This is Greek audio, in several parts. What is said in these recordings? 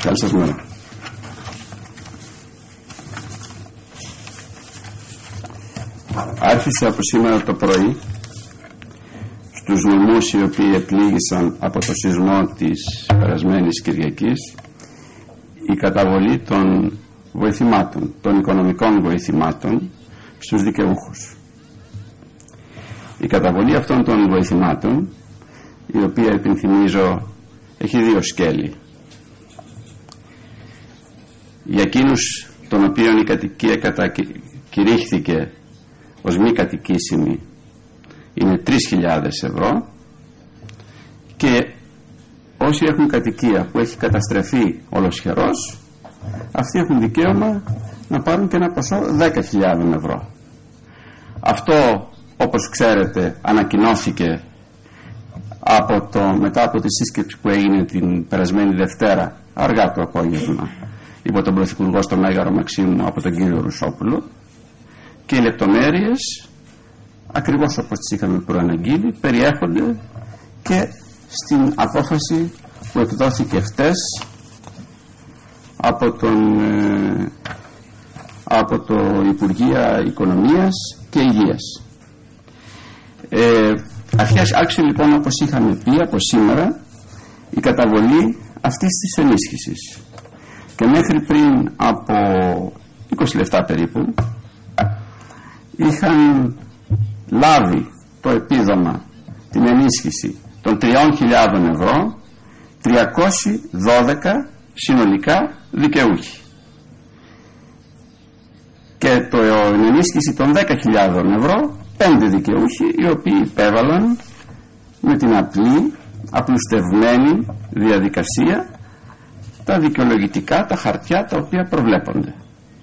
Καλή σας μέρα. Άρχισε από σήμερα το πρωί στους νομούς οι οποίοι επλήγησαν από το σεισμό της περασμένης Κυριακής η καταβολή των βοηθημάτων, των οικονομικών βοηθημάτων στους δικαιούχους. Η καταβολή αυτών των βοηθημάτων, η οποία επιθυμίζω έχει δύο σκέλη. Για εκείνους των οποίων η κατοικία κηρύχθηκε ως μη κατοικήσιμη είναι 3.000 ευρώ, και όσοι έχουν κατοικία που έχει καταστρεφεί ολοσχερός, αυτοί έχουν δικαίωμα να πάρουν και ένα ποσό 10.000 ευρώ. Αυτό, όπως ξέρετε, ανακοινώθηκε μετά από τη σύσκεψη που έγινε την περασμένη Δευτέρα αργά το απόγευμα υπό τον Πρωθυπουργό στο Μέγαρο Μαξίμου από τον κύριο Ρουσόπουλο, και οι λεπτομέρειες, ακριβώς όπως τις είχαμε προαναγγείλει, περιέχονται και στην απόφαση που εκδόθηκε χτες από το Υπουργείο Οικονομίας και Υγείας. Άρχισε λοιπόν, όπως είχαμε πει, από σήμερα η καταβολή αυτής της ενίσχυσης, και μέχρι πριν από 20 λεπτά περίπου είχαν λάβει το επίδομα, την ενίσχυση των 3.000 ευρώ 312 συνολικά δικαιούχοι, και την ενίσχυση των 10.000 ευρώ 5 δικαιούχοι, οι οποίοι υπέβαλαν με την απλή, απλουστευμένη διαδικασία τα δικαιολογητικά, τα χαρτιά τα οποία προβλέπονται.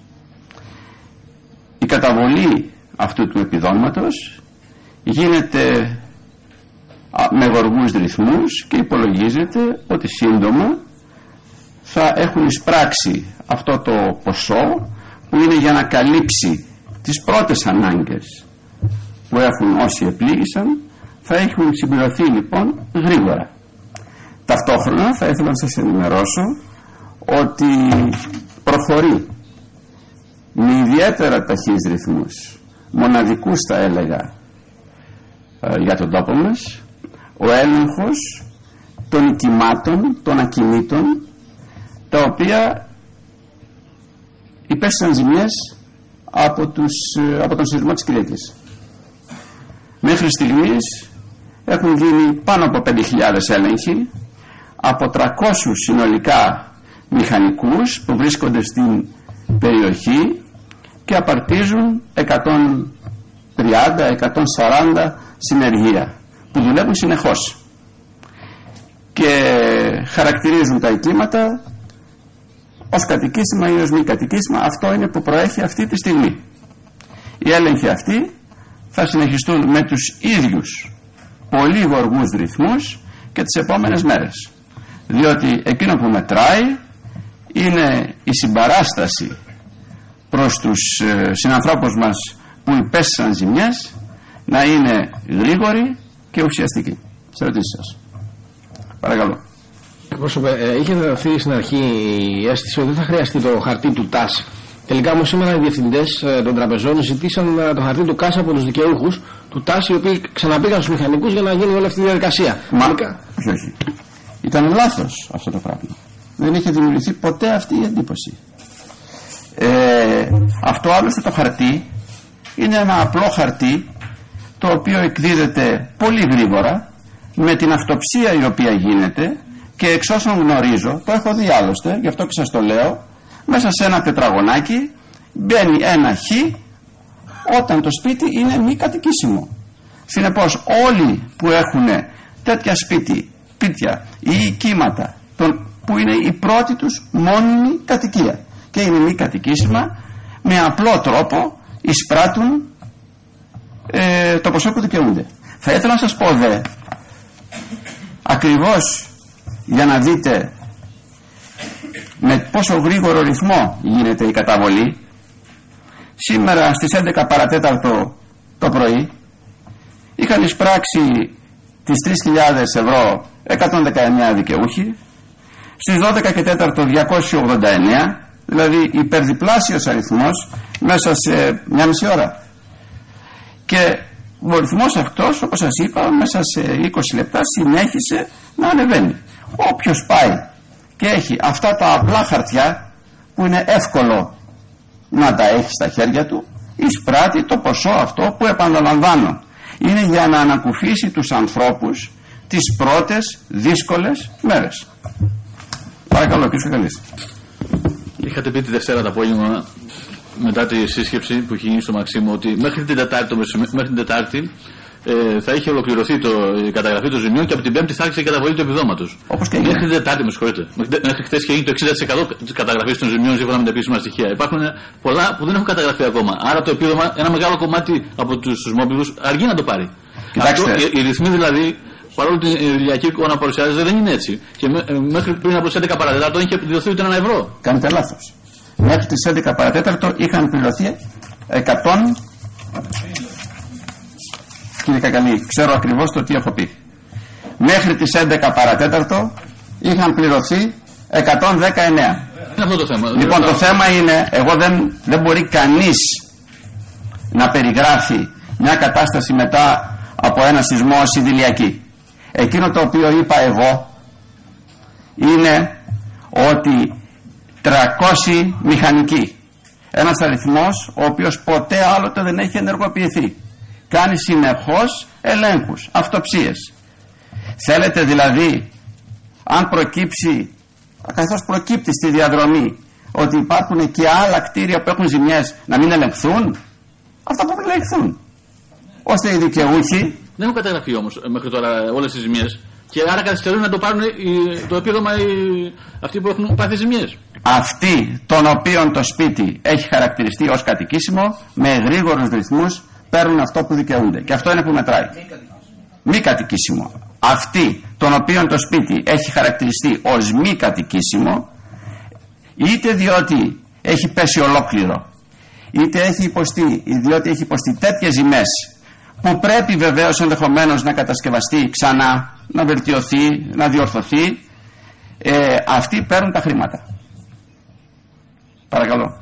Η καταβολή αυτού του επιδόματος γίνεται με γοργούς ρυθμούς και υπολογίζεται ότι σύντομα θα έχουν εισπράξει αυτό το ποσό που είναι για να καλύψει τις πρώτες ανάγκες που έχουν όσοι επλήγησαν. Θα έχουν συμπληρωθεί λοιπόν γρήγορα. Ταυτόχρονα θα ήθελα να σας ενημερώσω ότι προχωρεί με ιδιαίτερα ταχύς ρυθμούς, μοναδικούς θα έλεγα για τον τόπο μας, ο έλεγχος των οικημάτων, των ακινήτων, τα οποία υπέστησαν ζημιές από τον σεισμό της Κυριακής. Μέχρι στιγμής έχουν γίνει πάνω από 5.000 έλεγχοι από 300 συνολικά μηχανικούς που βρίσκονται στην περιοχή και απαρτίζουν 130-140 συνεργεία που δουλεύουν συνεχώς και χαρακτηρίζουν τα οικήματα ως κατοικήσιμα ή ως μη κατοικήσιμα. Αυτό είναι που προέχει αυτή τη στιγμή. Οι έλεγχοι αυτοί θα συνεχιστούν με τους ίδιους πολύ γοργούς ρυθμούς και τις επόμενες μέρες, διότι εκείνο που μετράει είναι η συμπαράσταση προς τους συνανθρώπους μας που υπέστησαν ζημιές να είναι γρήγορη και ουσιαστική. Σε ερωτήσεις σας. Παρακαλώ. Πρόσωπε, είχε δοθεί στην αρχή η αίσθηση ότι δεν θα χρειαστεί το χαρτί του ΤΑΣ. Τελικά όμως σήμερα οι διευθυντές των τραπεζών ζητήσαν το χαρτί του ΚΑΣ από τους δικαιούχους του ΤΑΣ, οι οποίοι ξαναπήγαν στους μηχανικούς για να γίνει όλη αυτή η διαδικασία. Όχι. Ήταν λάθος αυτό το πράγμα. Δεν είχε δημιουργηθεί ποτέ αυτή η εντύπωση. Αυτό άλλωστε το χαρτί είναι ένα απλό χαρτί το οποίο εκδίδεται πολύ γρήγορα με την αυτοψία η οποία γίνεται, και εξ όσων γνωρίζω, το έχω δει άλλωστε, γι' αυτό και σας το λέω, μέσα σε ένα τετραγωνάκι μπαίνει ένα χ όταν το σπίτι είναι μη κατοικήσιμο. Συνεπώς όλοι που έχουν τέτοια σπίτια ή οικήματα που είναι η πρώτη τους μόνιμη κατοικία και είναι μη κατοικήσιμα, με απλό τρόπο εισπράττουν το ποσό που δικαιούνται. Θα ήθελα να σας πω ακριβώς για να δείτε με πόσο γρήγορο ρυθμό γίνεται η καταβολή. Σήμερα στις 11 παρατέταρτο το πρωί είχαν εισπράξει τις 3.000 ευρώ 119 δικαιούχοι, Στις 12 και 4 289, δηλαδή υπερδιπλάσιος αριθμός μέσα σε μια μισή ώρα. Και ο αριθμός αυτός, όπως σας είπα, μέσα σε 20 λεπτά συνέχισε να ανεβαίνει. Όποιος πάει και έχει αυτά τα απλά χαρτιά που είναι εύκολο να τα έχει στα χέρια του, εισπράττει το ποσό αυτό που, επαναλαμβάνω, είναι για να ανακουφίσει τους ανθρώπους τις πρώτες δύσκολες μέρες. Παρακαλώ, κύριε Σοκαλής. Είχατε πει τη Δευτέρα το απόγευμα, μετά τη σύσκεψη που είχε γίνει στο Μαξίμου, ότι μέχρι την Τετάρτη θα είχε ολοκληρωθεί η καταγραφή των ζημιών και από την Πέμπτη θα άρχισε η καταβολή του επιδόματος. Μέχρι την Τετάρτη, με συγχωρείτε. Μέχρι χθες είχε γίνει το 60% της καταγραφής των ζημιών σύμφωνα με τα επίσημα στοιχεία. Υπάρχουν πολλά που δεν έχουν καταγραφεί ακόμα. Άρα το επίδομα, ένα μεγάλο κομμάτι από τους μόμπιλους, αργεί να το πάρει. Κοιτάξτε. Οι ρυθμοί δηλαδή, παρόλο που την ηλιακή εικόνα παρουσιάζεται, δεν είναι έτσι. Και μέχρι πριν από τις 11 παρατέταρτο δεν είχε πληρωθεί ούτε €1. Κάνετε λάθος. Μέχρι τις 11 παρατέταρτο είχαν πληρωθεί 100. Κύριε Κακαλή, ξέρω ακριβώς το τι έχω πει. Μέχρι τις 11 παρατέταρτο είχαν πληρωθεί 119. Είναι αυτό το θέμα. Λοιπόν, το θέμα είναι, δεν μπορεί κανείς να περιγράφει μια κατάσταση μετά από ένα σεισμό ως ιδηλιακή. Εκείνο το οποίο είπα εγώ είναι ότι 300 μηχανικοί, ένας αριθμός ο οποίος ποτέ άλλοτε δεν έχει ενεργοποιηθεί, κάνει συνεχώς ελέγχους, αυτοψίες. Θέλετε δηλαδή, αν προκύψει, καθώς προκύπτει στη διαδρομή, ότι υπάρχουν και άλλα κτίρια που έχουν ζημιές, να μην ελεγχθούν? Αυτά που ελεγχθούν, ώστε οι δικαιούχοι. Δεν έχουν καταγραφεί όμως μέχρι τώρα όλες τις ζημιές και άρα καθυστερούν να το πάρουν το επίδομα αυτοί που έχουν πάθει ζημιές. Αυτοί των οποίων το σπίτι έχει χαρακτηριστεί ως κατοικήσιμο, με γρήγορους ρυθμούς παίρνουν αυτό που δικαιούνται. Και αυτό είναι που μετράει. Μη κατοικήσιμο. Αυτοί των οποίων το σπίτι έχει χαρακτηριστεί ως μη κατοικήσιμο, είτε διότι έχει πέσει ολόκληρο, είτε διότι έχει υποστεί τέτοιες ζημές που πρέπει βεβαίως ενδεχομένως να κατασκευαστεί ξανά, να βελτιωθεί, να διορθωθεί, αυτοί παίρνουν τα χρήματα. Παρακαλώ.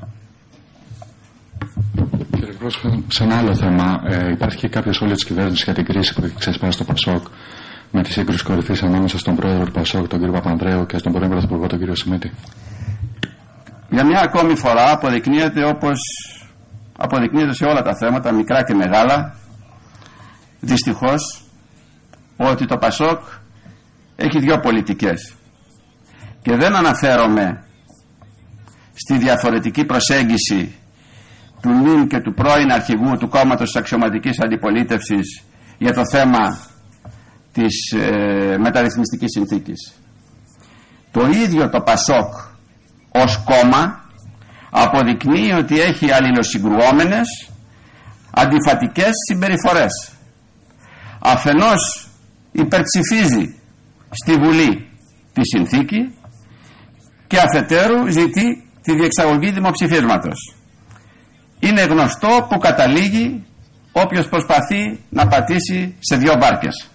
Κύριε Πρόεδρε, σε ένα άλλο θέμα, υπάρχει και κάποιο σχόλιο της κυβέρνησης για την κρίση που έχει ξεσπάσει στο ΠΑΣΟΚ με τη σύγκρουση κορυφής ανάμεσα στον πρόεδρο του ΠΑΣΟΚ, τον κύριο Παπανδρέου, και στον πρώην πρωθυπουργό, τον κύριο Σιμίτη? Για μια ακόμη φορά αποδεικνύεται, όπως αποδεικνύεται σε όλα τα θέματα, μικρά και μεγάλα, δυστυχώς, ότι το ΠΑΣΟΚ έχει δύο πολιτικές. Και δεν αναφέρομαι στη διαφορετική προσέγγιση του νυν και του πρώην αρχηγού του κόμματος της αξιωματικής αντιπολίτευσης για το θέμα της μεταρρυθμιστικής συνθήκης. Το ίδιο το ΠΑΣΟΚ ως κόμμα αποδεικνύει ότι έχει αλληλοσυγκρουόμενες αντιφατικές συμπεριφορές. Αφενός υπερψηφίζει στη Βουλή τη συνθήκη και αφετέρου ζητεί τη διεξαγωγή δημοψηφίσματος. Είναι γνωστό που καταλήγει όποιος προσπαθεί να πατήσει σε δύο βάρκες.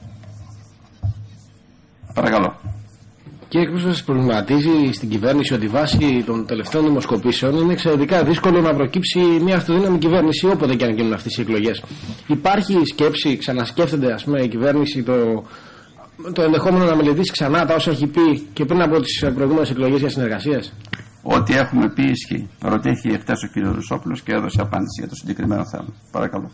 Παρακαλώ. Κύριε Κρούσο, σας προβληματίζει στην κυβέρνηση ότι βάσει των τελευταίων δημοσκοπήσεων είναι εξαιρετικά δύσκολο να προκύψει μια αυτοδύναμη κυβέρνηση όποτε και αν γίνουν αυτές οι εκλογές? Υπάρχει σκέψη, ξανασκέφτεται η κυβέρνηση το ενδεχόμενο να μελετήσει ξανά τα όσα έχει πει και πριν από τις προηγούμενες εκλογές για συνεργασίες? Ό,τι έχουμε πει ισχύει. Ρωτήθηκε εχθές ο κ. Ρουσόπουλος και έδωσε απάντηση για το συγκεκριμένο θέμα. Παρακαλώ.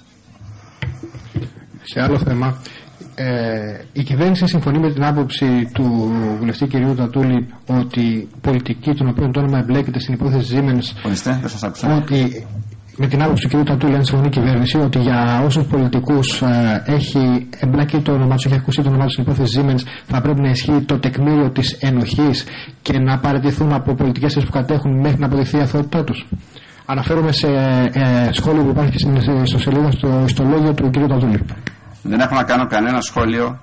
Σε άλλο θέμα, η κυβέρνηση συμφωνεί με την άποψη του βουλευτή κ. Τατούλη ότι η πολιτική, των οποίων το όνομα εμπλέκεται στην υπόθεση Siemens, ότι με την άποψη του κ. Τατούλη, αν συμφωνεί η κυβέρνηση, ότι για όσους πολιτικούς έχει εμπλακεί το όνομά τους, έχει ακουστεί το όνομά τους στην υπόθεση Siemens, θα πρέπει να ισχύει το τεκμήριο της ενοχής και να παραιτηθούν από πολιτικές θέσεις που κατέχουν μέχρι να αποδειχθεί η αθωότητά τους? Αναφέρομαι σε σχόλιο που υπάρχει στο σελίδα στο λόγιο του κ. Τατούλη. Δεν έχω να κάνω κανένα σχόλιο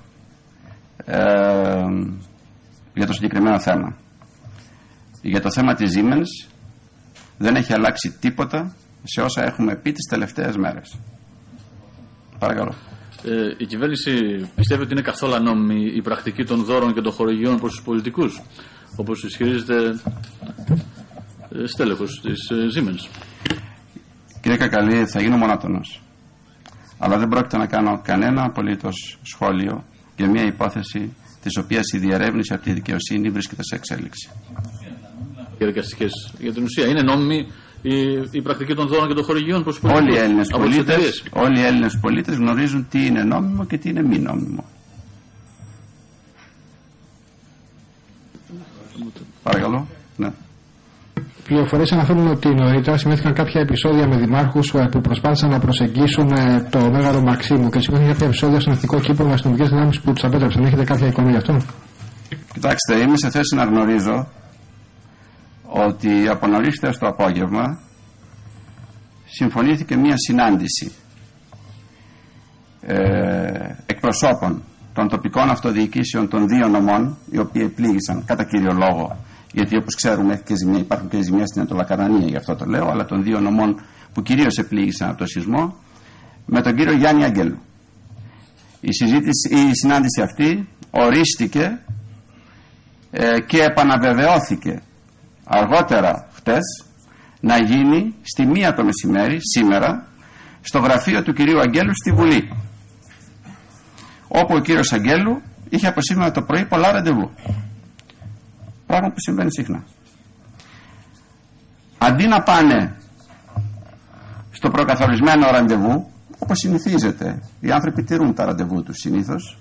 για το συγκεκριμένο θέμα. Για το θέμα της Siemens δεν έχει αλλάξει τίποτα σε όσα έχουμε πει τις τελευταίες μέρες. Παρακαλώ. Η κυβέρνηση πιστεύει ότι είναι καθόλου ανώμη η πρακτική των δώρων και των χορηγιών προς τους πολιτικούς? όπως ισχυρίζεται στέλεχος της Siemens. Κύριε Κακαλή, θα γίνω μονότονος. Αλλά δεν πρόκειται να κάνω κανένα απολύτως σχόλιο για μια υπόθεση της οποίας η διερεύνηση από τη δικαιοσύνη βρίσκεται σε εξέλιξη. Για την ουσία, είναι νόμιμη η πρακτική των δώρων και των χορηγιών προς όλοι οι Έλληνες πολίτες γνωρίζουν τι είναι νόμιμο και τι είναι μη νόμιμο. Παρακαλώ. Ναι. Πληροφορίες αναφέρουν ότι νωρίτερα σημειώθηκαν κάποια επεισόδια με δημάρχους που προσπάθησαν να προσεγγίσουν το Μέγαρο Μαξίμου και σημειώθηκαν κάποια επεισόδια στον εθνικό κήπο με αστυνομικές δυνάμεις που τους απέτρεψαν. Έχετε κάποια εικόνα γι' αυτό? Κοιτάξτε, είμαι σε θέση να γνωρίζω ότι από νωρίς χθες το απόγευμα συμφωνήθηκε μια συνάντηση εκπροσώπων των τοπικών αυτοδιοικήσεων των δύο νομών, οι οποίοι πλήγησαν κατά κύριο λόγο, γιατί όπως ξέρουμε υπάρχουν και ζημιές στην Ανατολακαρνανία, γι' αυτό το λέω, αλλά των δύο νομών που κυρίως επλήγησαν από το σεισμό, με τον κύριο Γιάννη Αγγέλου. Η συνάντηση αυτή ορίστηκε και επαναβεβαιώθηκε αργότερα χτες να γίνει στη 1 το μεσημέρι σήμερα στο γραφείο του κυρίου Αγγέλου στη Βουλή, όπου ο κύριος Αγγέλου είχε από σήμερα το πρωί πολλά ραντεβού, πράγμα που συμβαίνει συχνά. Αντί να πάνε στο προκαθορισμένο ραντεβού, όπως συνηθίζεται, οι άνθρωποι τηρούν τα ραντεβού τους συνήθως,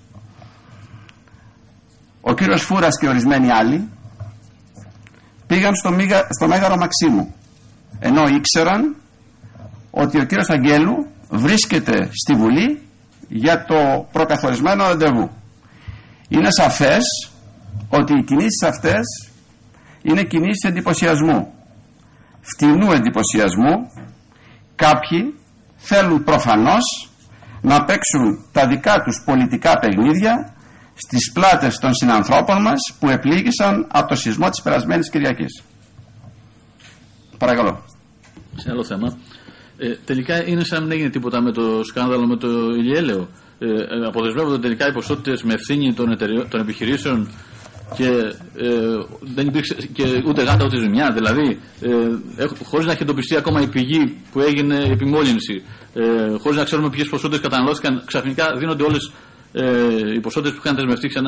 ο κύριος Φούρας και ορισμένοι άλλοι πήγαν στο Μέγαρο Μαξίμου, ενώ ήξεραν ότι ο κύριος Αγγέλου βρίσκεται στη Βουλή για το προκαθορισμένο ραντεβού. Είναι σαφές ότι οι κινήσεις αυτές είναι κινήσεις εντυπωσιασμού, φτηνού εντυπωσιασμού. Κάποιοι θέλουν προφανώς να παίξουν τα δικά τους πολιτικά παιχνίδια στις πλάτες των συνανθρώπων μας που επλήγησαν από το σεισμό της περασμένης Κυριακής. Παρακαλώ. Σε άλλο θέμα. Τελικά είναι σαν να μην έγινε τίποτα με το σκάνδαλο με το ηλιέλαιο. Αποδεσμεύονται τελικά οι ποσότητες με ευθύνη των επιχειρήσεων και δεν υπήρξε και ούτε γάτα ούτε ζημιά. Δηλαδή, χωρίς να έχει εντοπιστεί ακόμα η πηγή που έγινε η επιμόλυνση, χωρίς να ξέρουμε ποιες ποσότητες καταναλώθηκαν, ξαφνικά δίνονται όλες οι ποσότητες που είχαν δεσμευτεί ξανά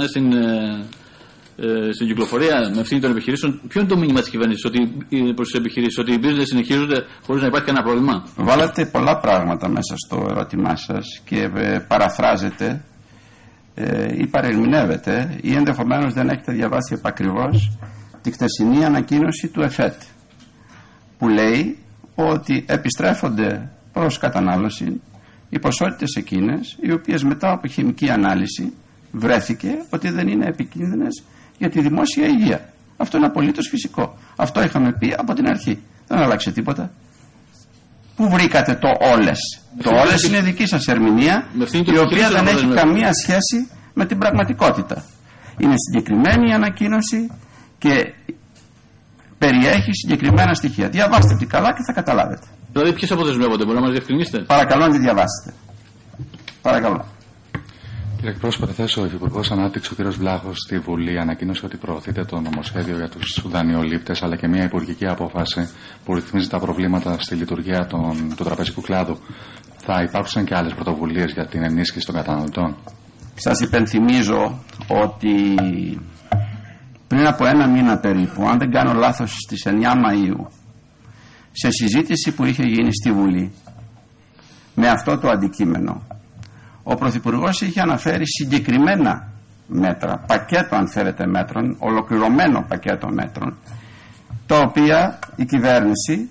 στην κυκλοφορία με ευθύνη των επιχειρήσεων. Ποιο είναι το μήνυμα της κυβέρνησης προς τις επιχειρήσεις, ότι οι business συνεχίζονται χωρίς να υπάρχει κανένα πρόβλημα? Βάλατε πολλά πράγματα μέσα στο ερώτημά σας και παραφράζετε ή παρερμηνεύετε ή ενδεχομένως δεν έχετε διαβάσει επακριβώς τη χθεσινή ανακοίνωση του ΕΦΕΤ, που λέει ότι επιστρέφονται προς κατανάλωση οι ποσότητες εκείνες οι οποίες μετά από χημική ανάλυση βρέθηκε ότι δεν είναι επικίνδυνες για τη δημόσια υγεία. Αυτό είναι απολύτως φυσικό. Αυτό είχαμε πει από την αρχή. Δεν άλλαξε τίποτα. Πού βρήκατε το όλες? Το όλες είναι δική σας ερμηνεία, η οποία δεν έχει καμία σχέση με την πραγματικότητα. Είναι συγκεκριμένη η ανακοίνωση και περιέχει συγκεκριμένα στοιχεία. Διαβάστε τη καλά και θα καταλάβετε. Δηλαδή ποιες αποδεσμεύονται, μπορεί να μας διευκρινίσετε? Παρακαλώ να τη διαβάσετε. Παρακαλώ. Κύριε εκπρόσωπε, χθες ο Υφυπουργός Ανάπτυξης, ο κ. Βλάχος, στη Βουλή ανακοίνωσε ότι προωθείται το νομοσχέδιο για τους δανειολήπτες, αλλά και μια υπουργική απόφαση που ρυθμίζει τα προβλήματα στη λειτουργία του τραπεζικού κλάδου. Θα υπάρξουν και άλλες πρωτοβουλίες για την ενίσχυση των καταναλωτών? Σας υπενθυμίζω ότι πριν από 1 μήνα περίπου, αν δεν κάνω λάθος, στις 9 Μαΐου, σε συζήτηση που είχε γίνει στη Βουλή με αυτό το αντικείμενο, ο Πρωθυπουργός είχε αναφέρει συγκεκριμένα μέτρα, πακέτο αν θέλετε μέτρων, ολοκληρωμένο πακέτο μέτρων, τα οποία η κυβέρνηση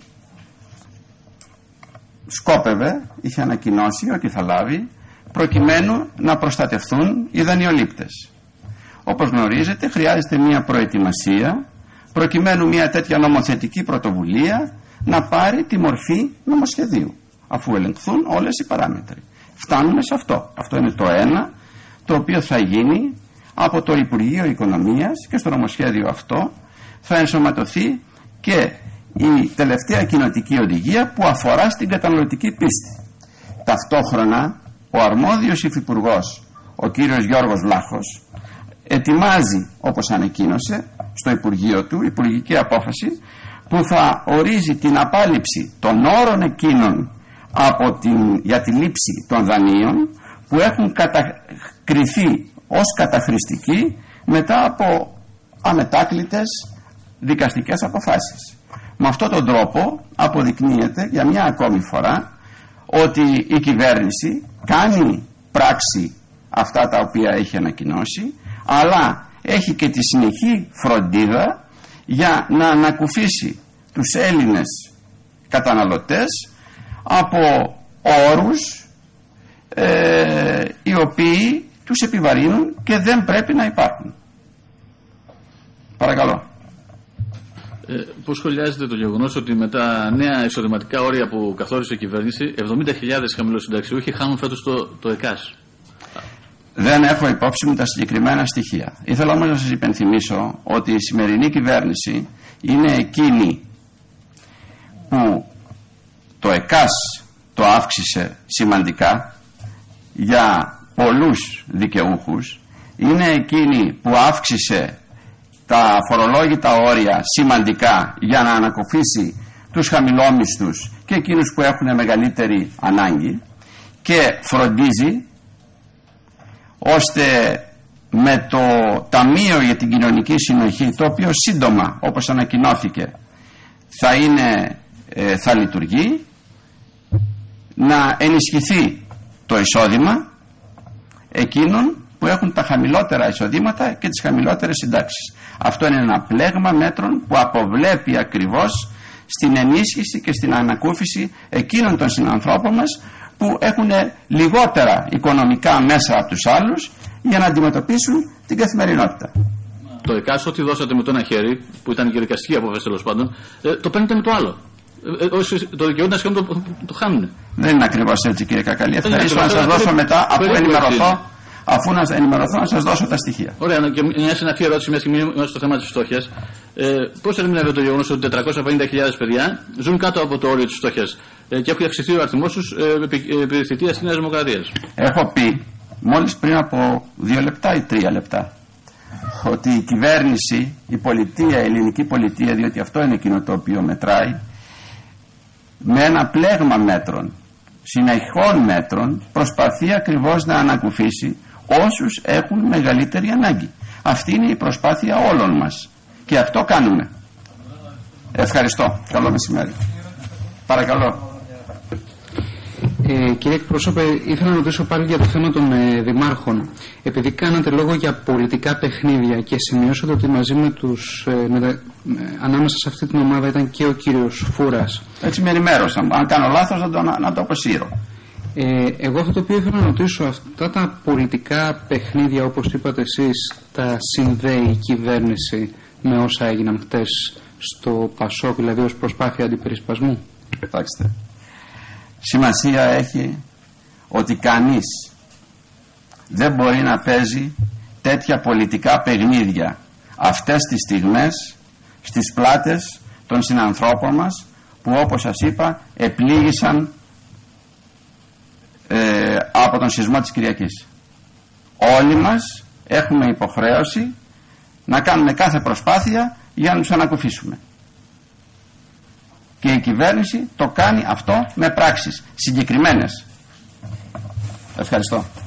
σκόπευε, είχε ανακοινώσει ότι θα λάβει, προκειμένου να προστατευθούν οι δανειολήπτες. Όπως γνωρίζετε, χρειάζεται μια προετοιμασία προκειμένου μια τέτοια νομοθετική πρωτοβουλία να πάρει τη μορφή νομοσχεδίου, αφού ελεγχθούν όλες οι παράμετροι. Φτάνουμε σε αυτό. Αυτό είναι το ένα, το οποίο θα γίνει από το Υπουργείο Οικονομίας, και στο νομοσχέδιο αυτό θα ενσωματωθεί και η τελευταία κοινοτική οδηγία που αφορά στην καταναλωτική πίστη. Ταυτόχρονα ο αρμόδιος υφυπουργός, ο κύριος Γιώργος Βλάχος, ετοιμάζει, όπως ανακοίνωσε, στο Υπουργείο του, υπουργική απόφαση, που θα ορίζει την απάλληψη των όρων εκείνων για τη λήψη των δανείων που έχουν κριθεί ως καταχρηστικοί μετά από αμετάκλητες δικαστικές αποφάσεις. Με αυτόν τον τρόπο αποδεικνύεται για μια ακόμη φορά ότι η κυβέρνηση κάνει πράξη αυτά τα οποία έχει ανακοινώσει, αλλά έχει και τη συνεχή φροντίδα για να ανακουφίσει τους Έλληνες καταναλωτές από όρους οι οποίοι τους επιβαρύνουν και δεν πρέπει να υπάρχουν. Παρακαλώ. Πώς σχολιάζεται το γεγονός ότι με τα νέα εισοδηματικά όρια που καθόρισε η κυβέρνηση, 70.000 χαμηλοσυνταξιούχοι χάνουν φέτος το ΕΚΑΣ? Δεν έχω υπόψη μου τα συγκεκριμένα στοιχεία. Ήθελα όμως να σας υπενθυμίσω ότι η σημερινή κυβέρνηση είναι εκείνη που το ΕΚΑΣ το αύξησε σημαντικά για πολλούς δικαιούχους, είναι εκείνη που αύξησε τα φορολόγητα όρια σημαντικά για να ανακοφίσει τους χαμηλόμισθους και εκείνους που έχουν μεγαλύτερη ανάγκη, και φροντίζει ώστε με το Ταμείο για την Κοινωνική Συνοχή, το οποίο σύντομα, όπως ανακοινώθηκε, θα λειτουργεί, να ενισχυθεί το εισόδημα εκείνων που έχουν τα χαμηλότερα εισοδήματα και τις χαμηλότερες συντάξεις. Αυτό είναι ένα πλέγμα μέτρων που αποβλέπει ακριβώς στην ενίσχυση και στην ανακούφιση εκείνων των συνανθρώπων μας που έχουν λιγότερα οικονομικά μέσα από τους άλλους για να αντιμετωπίσουν την καθημερινότητα. Το ΕΚΑΣ, ό,τι δώσατε με το ένα χέρι, που ήταν και δικαστική απόφαση τέλος πάντων, το παίρνετε με το άλλο. Όσοι το δικαιούνται να σχεδόν το χάνουν. Δεν είναι ακριβώς έτσι, κύριε Κακαλή. Ευχαριστώ να σας δώσω μετά, αφού ενημερωθώ, να σας δώσω τα στοιχεία. Ωραία, και μια συναφή ερώτηση, μια στιγμή είμαστε στο θέμα της φτώχειας. Πώς ερμηνεύεται το γεγονός ότι 450.000 παιδιά ζουν κάτω από το όριο της φτώχειας και έχει αυξηθεί ο αριθμός τους επί θητείας της Νέας Δημοκρατίας? Έχω πει μόλις πριν από 2 λεπτά ή 3 λεπτά ότι η κυβέρνηση, η πολιτεία, η ελληνική πολιτεία, διότι αυτό είναι εκείνο το οποίο μετράει, με ένα πλέγμα μέτρων, συνεχών μέτρων, προσπαθεί ακριβώς να ανακουφίσει όσους έχουν μεγαλύτερη ανάγκη. Αυτή είναι η προσπάθεια όλων μας και αυτό κάνουμε. Ευχαριστώ. Καλό μεσημέρι. Παρακαλώ. Κύριε εκπρόσωπε, ήθελα να ρωτήσω πάλι για το θέμα των δημάρχων. Επειδή κάνατε λόγο για πολιτικά παιχνίδια και σημειώσατε ότι μαζί με τους ανάμεσα σε αυτή την ομάδα ήταν και ο κύριος Φούρας. Έτσι με ενημέρωσαν. Αν κάνω λάθος να το αποσύρω. Εγώ αυτό το οποίο ήθελα να ρωτήσω, αυτά τα πολιτικά παιχνίδια, όπως είπατε εσείς, τα συνδέει η κυβέρνηση με όσα έγιναν χτες στο ΠΑΣΟΚ, δηλαδή ως προσπάθεια αντιπερισπασμού? Κοιτάξτε, σημασία έχει ότι κανείς δεν μπορεί να παίζει τέτοια πολιτικά παιχνίδια αυτές τις στιγμές στις πλάτες των συνανθρώπων μας που, όπως σας είπα, επλήγησαν από τον σεισμό της Κυριακής. Όλοι μας έχουμε υποχρέωση να κάνουμε κάθε προσπάθεια για να τους ανακουφίσουμε. Και η κυβέρνηση το κάνει αυτό με πράξεις συγκεκριμένες. Ευχαριστώ.